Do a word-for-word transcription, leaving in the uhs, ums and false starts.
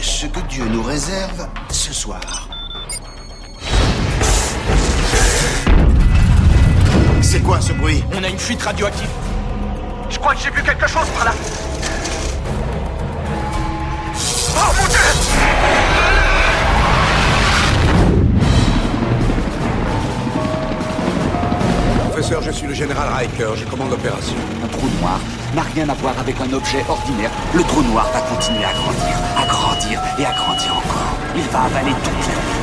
ce que Dieu nous réserve ce soir. C'est quoi ce bruit? On a une fuite radioactive. Je crois que j'ai vu quelque chose par là. Oh mon Dieu! Professeur, je suis le général Riker, je commande l'opération. Un trou noir n'a rien à voir avec un objet ordinaire. Le trou noir va continuer à grandir, à grandir et à grandir encore. Il va avaler toute la vie.